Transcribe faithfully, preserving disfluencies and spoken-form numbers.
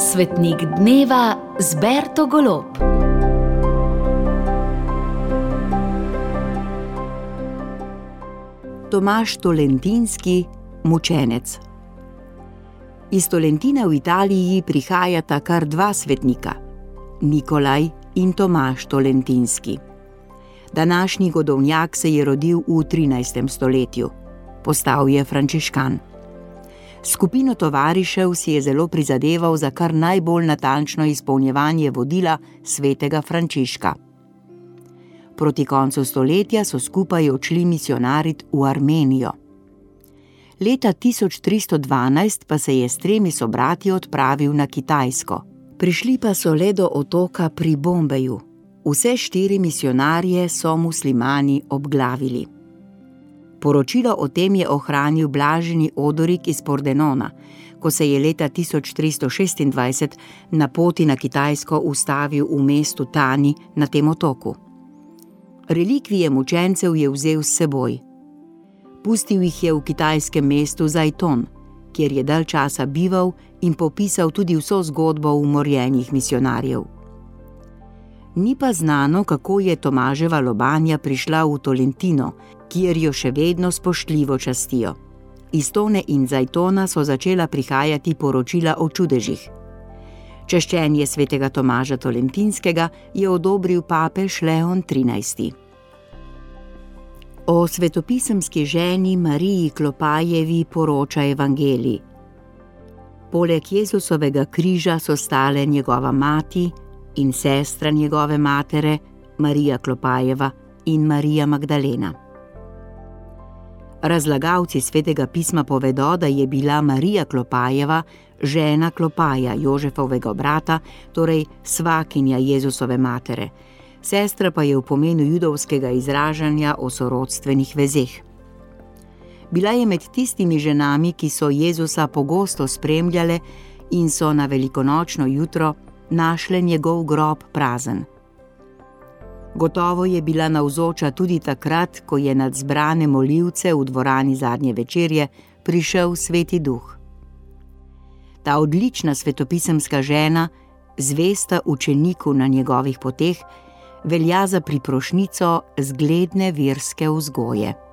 Svetnik dneva z Berto Golob. Tomaž Tolentinski, mučenec. Iz Tolentina v Italiji prihajata kar dva svetnika, Nikolaj in Tomaž Tolentinski. Današnji godovnjak se je rodil v trinajstem stoletju. Postal je frančiškan. Skupino tovarišev si je zelo prizadeval za kar najbolj natančno izpolnjevanje vodila svetega Frančiška. Proti koncu stoletja so skupaj odšli misijonarit v Armenijo. Leta tisoč tristo dvanajst pa se je s tremi sobrati odpravil na Kitajsko. Prišli pa so le do otoka pri Bombeju. Vse štiri misijonarje so muslimani obglavili. Poročilo o tem je ohranil blaženi Odorik iz Pordenona, ko se je leta tisoč tristo šestindvajset na poti na Kitajsko ustavil v mestu Tani na tem otoku. Relikvije mučencev je vzel s seboj. Pustil jih je v kitajskem mestu Zajton, kjer je dalj časa bival in popisal tudi vso zgodbo umorjenih misijonarjev. Ni pa znano, kako je Tomaževa lobanja prišla v Tolentino, kjer jo še vedno spoštljivo častijo. Iz Tone in Zajtona so začela prihajati poročila o čudežih. Čaščenje svetega Tomaža Tolentinskega je odobril papež Leon trinajsti. O svetopisemski ženi Mariji Klopajevi poroča evangelij. Poleg Jezusovega križa so stale njegova mati in sestra njegove matere, Marija Klopajeva in Marija Magdalena. Razlagalci svetega pisma povedo, da je bila Marija Klopajeva žena Klopaja, Jožefovega brata, torej svakinja Jezusove matere. Sestra pa je v pomenu judovskega izražanja o sorodstvenih vezeh. Bila je med tistimi ženami, ki so Jezusa pogosto spremljale in so na velikonočno jutro našle njegov grob prazen. Gotovo je bila navzoča tudi takrat, ko je nad zbrane molilce v dvorani zadnje večerje prišel Sveti Duh. Ta odlična svetopisemska žena, zvesta učeniku na njegovih poteh, velja za priprošnico zgledne verske vzgoje.